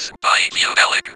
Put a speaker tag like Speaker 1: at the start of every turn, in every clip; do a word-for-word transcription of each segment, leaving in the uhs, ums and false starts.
Speaker 1: Mix by Neobelic.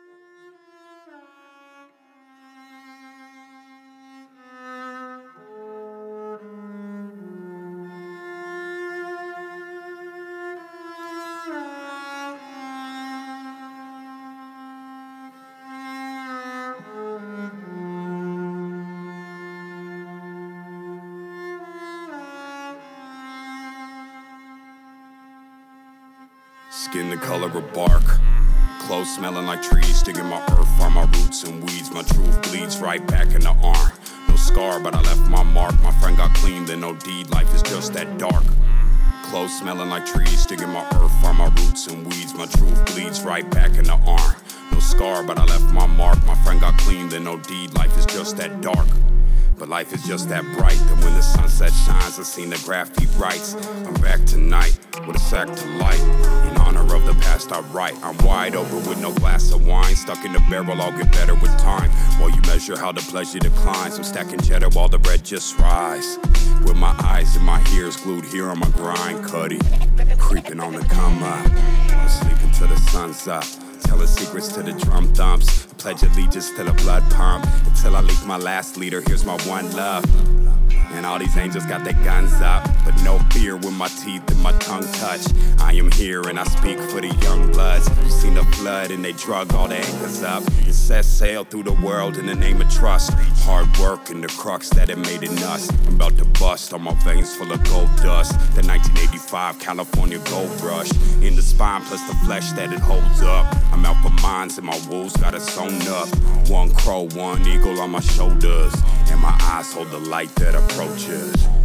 Speaker 2: Skin the color of bark, clothes smelling like trees, digging my earth, farm my roots and weeds. My truth bleeds right back in the arm. No scar, but I left my mark. My friend got clean, then no deed. Life is just that dark. Clothes smelling like trees, digging my earth, farm my roots and weeds. My truth bleeds right back in the arm. No scar, but I left my mark. My friend got clean, then no deed. Life is just that dark. But life is just that bright, that when the sunset shines, I seen the graffiti writes. I'm back tonight with a sack to light. In honor of the past I write. I'm wide open with no glass of wine. Stuck in the barrel, I'll get better with time. While you measure how the pleasure declines, I'm stacking cheddar while the red just rise. With my eyes and my ears glued here on my grind, Cuddy creeping on the come up. I'm sleeping till the sun's up. Telling secrets to the drum thumps. Pledge allegiance to the blood pump. Until I leak my last leader, here's my one love. And all these angels got their guns up, but no fear when my teeth and my tongue touch. I am here and I speak for the young bloods who seen the flood and they drug all their anchors up. It set sail through the world in the name of trust. Hard work and the crux that it made in us. I'm about to bust on my veins full of gold dust. The nineteen eighty-five California gold rush. In the spine plus the flesh that it holds up. I'm out for mines and my wolves got it sewn up. One crow, one eagle on my shoulders. And my eyes hold the light that approaches.